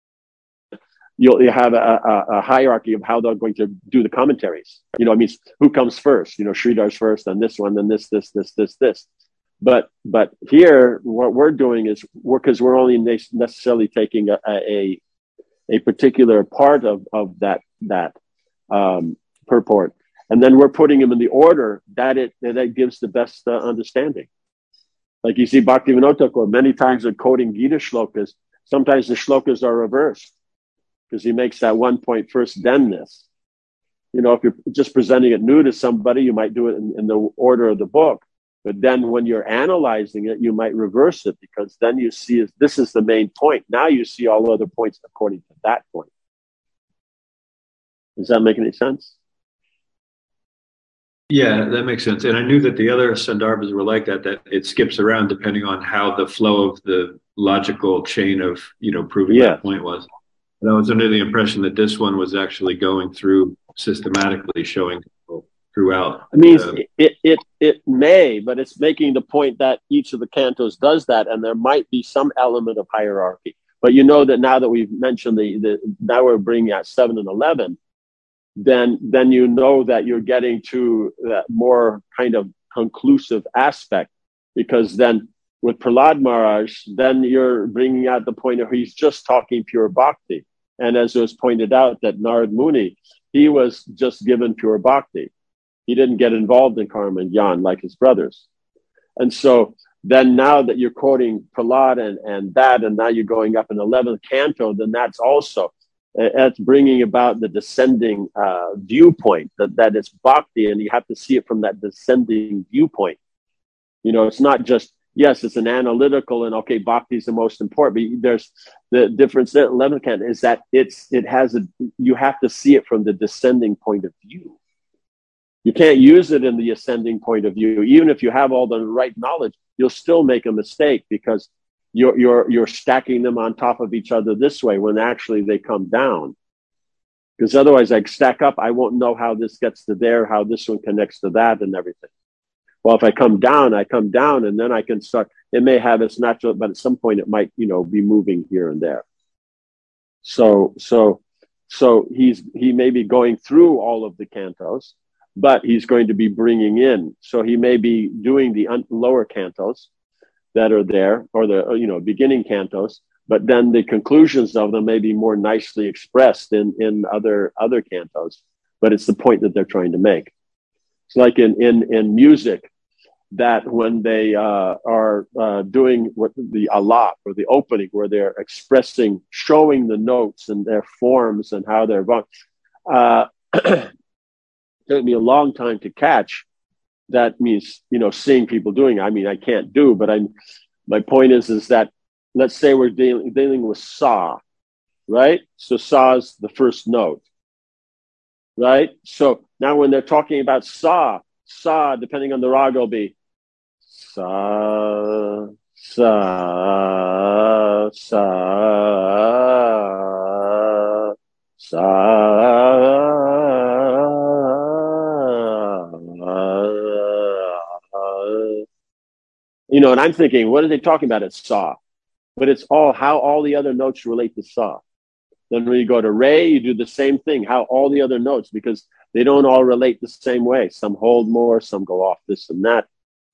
you'll you have a, a, a hierarchy of how they're going to do the commentaries. You know, it means who comes first, you know, Sridhar's first, then this one, then this, this, this, this, this. But but here, what we're doing is, we're, because we're only necessarily taking a, a, a particular part of, of that, that um, purport. And then we're putting them in the order that it that gives the best uh, understanding. Like you see Bhaktivinoda Thakur, many times in quoting Gita shlokas, sometimes the shlokas are reversed, because he makes that one point first, then this. You know, if you're just presenting it new to somebody, you might do it in, in the order of the book. But then when you're analyzing it, you might reverse it, because then you see this is the main point. Now you see all other points according to that point. Does that make any sense? Yeah, that makes sense. And I knew that the other Sandarbhas were like that, that it skips around depending on how the flow of the logical chain of, you know, proving Yeah. that point was. And I was under the impression that this one was actually going through systematically showing people throughout. I mean, uh, it, it, it may, but it's making the point that each of the cantos does that, and there might be some element of hierarchy. But you know that now that we've mentioned the, the now we're bringing out seven and eleven, then then you know that you're getting to that more kind of conclusive aspect, because then with Prahlad Maharaj, then you're bringing out the point of he's just talking pure bhakti. And as it was pointed out, that Narad Muni, he was just given pure bhakti. He didn't get involved in karma and jnana like his brothers. And so then now that you're quoting Prahlad and, and that, and now you're going up in eleventh canto, then that's also, that's bringing about the descending uh, viewpoint, that, that it's bhakti, and you have to see it from that descending viewpoint. You know, it's not just, yes, it's an analytical and okay, bhakti is the most important, but there's the difference there, eleventh canto, is that it's, it has a, you have to see it from the descending point of view. You can't use it in the ascending point of view. Even if you have all the right knowledge, you'll still make a mistake because you're, you're, you're stacking them on top of each other this way when actually they come down. Because otherwise I stack up, I won't know how this gets to there, how this one connects to that and everything. Well, if I come down, I come down and then I can start, it may have its natural, but at some point it might, you know, be moving here and there. So, so, so he's, he may be going through all of the cantos, but he's going to be bringing in. So he may be doing the un- lower cantos that are there, or the, you know, beginning cantos, but then the conclusions of them may be more nicely expressed in, in other, other cantos, but it's the point that they're trying to make. It's like in, in, in music, that when they uh, are uh, doing what the alap or the opening, where they're expressing, showing the notes and their forms and how they're going, uh, it took me a long time to catch. That means, you know, seeing people doing it. I mean, I can't do, but I'm, my point is, is that let's say we're dealing, dealing with sa, right? So sa is the first note, right? So now when they're talking about sa, sa, depending on the raga, will be sa, sa, sa, sa. You know, and I'm thinking, what are they talking about? It's sa. But it's all how all the other notes relate to sa. Then when you go to re, you do the same thing, how all the other notes, because they don't all relate the same way. Some hold more, some go off this and that.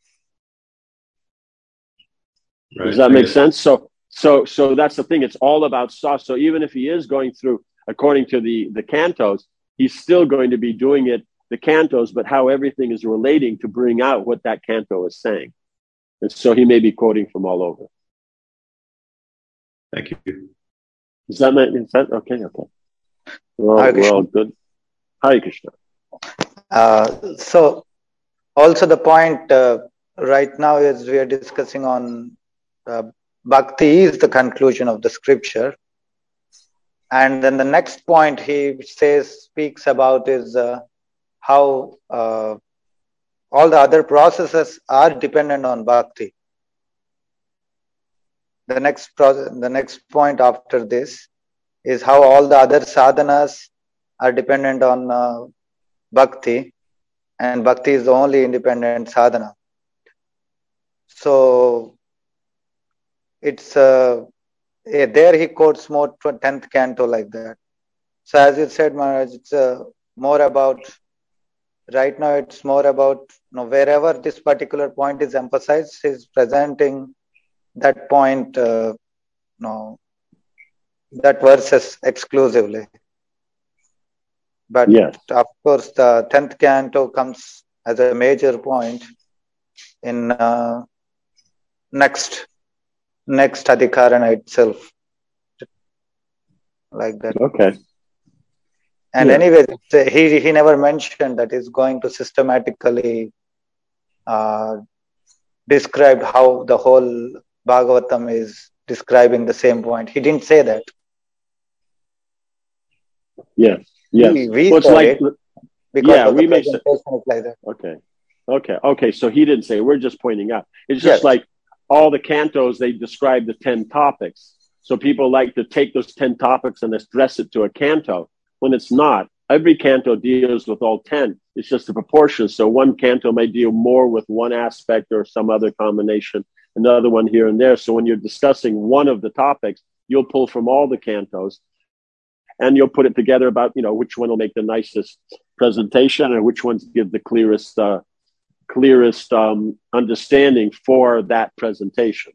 Right. Does that I make guess. sense? So, so, so that's the thing. It's all about sa. So even if he is going through, according to the, the cantos, he's still going to be doing it, the cantos, but how everything is relating to bring out what that canto is saying. And so he may be quoting from all over. Thank you. Does that make sense? Okay, okay. Well, well good. Hare Krishna. Uh, so, also the point uh, right now is we are discussing on uh, bhakti is the conclusion of the scripture. And then the next point he says, speaks about is uh, how uh, all the other processes are dependent on bhakti. The next process, the next point after this is how all the other sadhanas are dependent on uh, bhakti, and bhakti is the only independent sadhana. So it's uh, yeah, there he quotes more tenth canto like that. So as you said, Maharaj, it's uh, more about, right now it's more about, you know, wherever this particular point is emphasized, he's presenting that point, uh, no, that verses exclusively. But yes. Of course, the tenth canto comes as a major point in uh, next next Adhikarana itself, like that. Okay. And yeah. anyway, he he never mentioned that he's going to systematically uh, describe how the whole Bhagavatam is describing the same point. He didn't say that. Yes, yes. We, we well, it's said like, it. because yeah, of the we may say, presentation is like that. okay, okay, okay. So he didn't say. We're just pointing out. It's just Yes. like all the cantos. They describe the ten topics. So people like to take those ten topics and address it to a canto when it's not. Every canto deals with all ten. It's just a proportion. So one canto may deal more with one aspect or some other combination, another one here and there. So when you're discussing one of the topics, you'll pull from all the cantos and you'll put it together about, you know, which one will make the nicest presentation or which ones give the clearest, uh, clearest um, understanding for that presentation.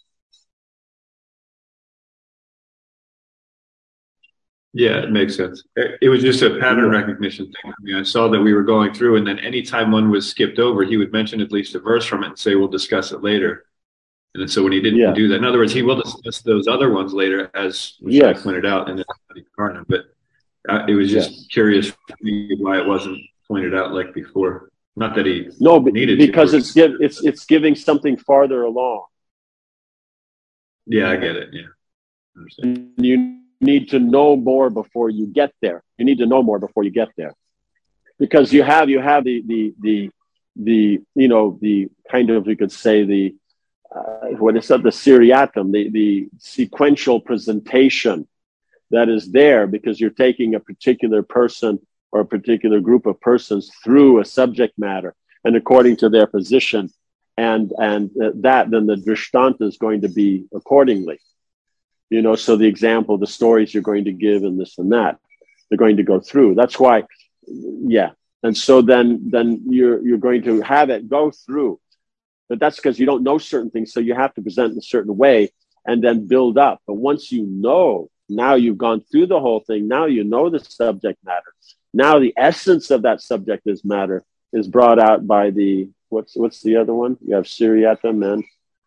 Yeah, it makes sense. It was just a pattern recognition thing. I mean, I saw that we were going through, and then anytime one was skipped over, he would mention at least a verse from it and say, we'll discuss it later. And then, so when he didn't Yeah. do that, in other words, he will discuss those other ones later, as which Yes. I pointed out in the Karna. But uh, it was just Yes. curious for me why it wasn't pointed out like before. Not that he No, but needed because to. it's give, it's it's giving something farther along. Yeah, I get it. Yeah, I understand. You need to know more before you get there. You need to know more before you get there, because you have you have the the the the you know the kind of, you could say, the uh, what is that, the seriatim, the the sequential presentation that is there, because you're taking a particular person or a particular group of persons through a subject matter, and according to their position, and and uh, that then the drishtanta is going to be accordingly. You know, so the example, the stories you're going to give and this and that, they're going to go through. That's why, yeah. And so then, then you're, you're going to have it go through, but that's because you don't know certain things. So you have to present in a certain way and then build up. But once you know, now you've gone through the whole thing. Now you know the subject matter. Now the essence of that subject is matter is brought out by the, what's, what's the other one? You have Siriatam and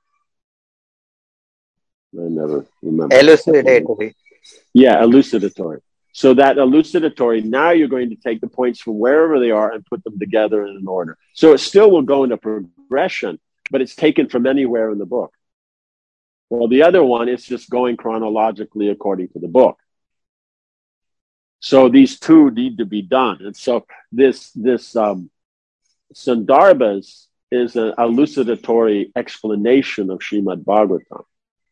I never remember. Elucidatory. Yeah, elucidatory. So that elucidatory, now you're going to take the points from wherever they are and put them together in an order. So it still will go in a progression, but it's taken from anywhere in the book. Well, the other one is just going chronologically according to the book. So these two need to be done. And so this, this um, Sandarbhas is an elucidatory explanation of Srimad Bhagavatam.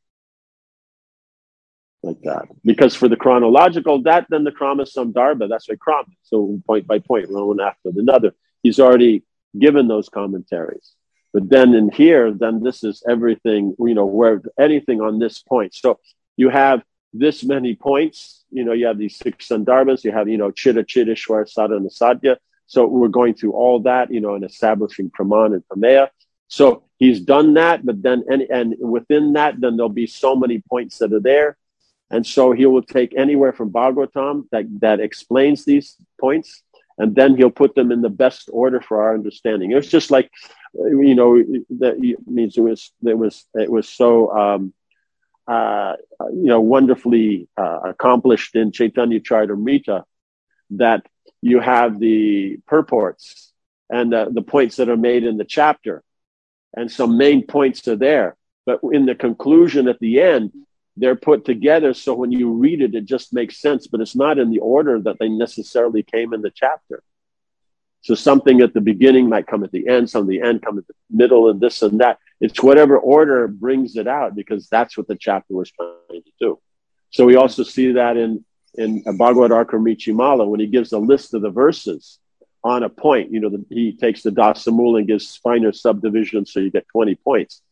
Like that, because for the chronological, that then the Krama Sandarbha, that's why Krama. So point by point, one after another, he's already given those commentaries. But then in here, then this is everything, you know, where anything on this point. So you have this many points, you know, you have these six Sandarbhas, you have, you know, Chitta, Chitteshwar, Sadhana, Sadhya. So we're going through all that, you know, and establishing Praman and Prameya. So he's done that, but then, and, and within that, then there'll be so many points that are there. And so he will take anywhere from Bhagavatam that, that explains these points, and then he'll put them in the best order for our understanding. It was just like, you know, that means it was, it was, it was so, um, uh, you know, wonderfully uh, accomplished in Chaitanya Charitamrita that you have the purports and uh, the points that are made in the chapter, and some main points are there. But in the conclusion at the end, they're put together so when you read it, it just makes sense, but it's not in the order that they necessarily came in the chapter. So something at the beginning might come at the end, some at the end come at the middle, and this and that. It's whatever order brings it out, because that's what the chapter was trying to do. So we also see that in, in Bhagavad Arkamrichimala, when he gives a list of the verses on a point, you know, the, he takes the Dasamula and gives finer subdivisions, so you get twenty points.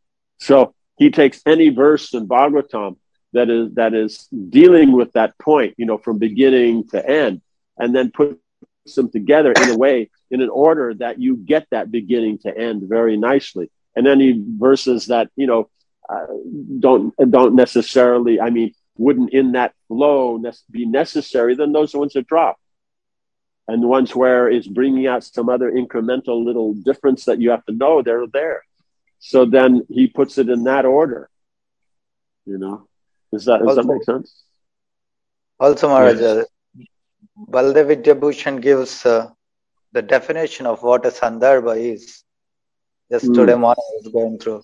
So he takes any verse in Bhagavatam that is that is dealing with that point, you know, from beginning to end, and then puts them together in a way, in an order that you get that beginning to end very nicely. And any verses that, you know, uh, don't don't necessarily, I mean, wouldn't in that flow be necessary, then those are ones that drop. And the ones where it's bringing out some other incremental little difference that you have to know, they're there. So then he puts it in that order, you know. Does that, does also, that make sense? Also, Maharaj, Yes. Baldev Vidyabhushan gives uh, the definition of what a Sandarbha is. Just Mm. today morning I was going through.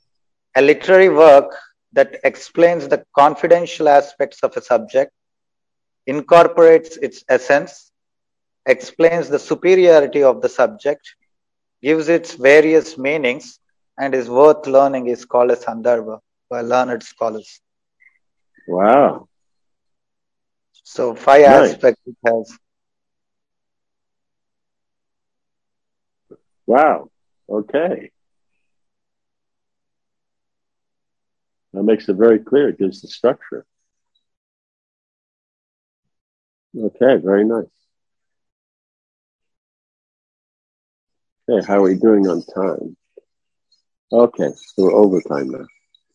A literary work that explains the confidential aspects of a subject, incorporates its essence, explains the superiority of the subject, gives its various meanings, and is worth learning is called a Sandarbha by learned scholars. Wow. So five Nice. aspects it has. Wow. Okay. That makes it very clear. It gives the structure. Okay, very nice. Okay, how are we doing on time? Okay, so we're over time now.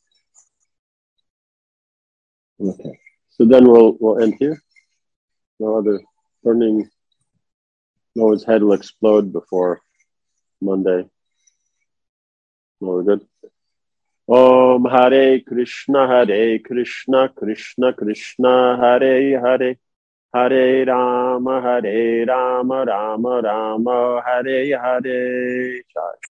Okay, so then we'll we'll end here. No other burning. No one's head will explode before Monday. No, we're good. Om Hare Krishna, Hare Krishna, Krishna Krishna, Hare Hare, Hare Rama, Hare Rama, Rama Rama, Hare Hare.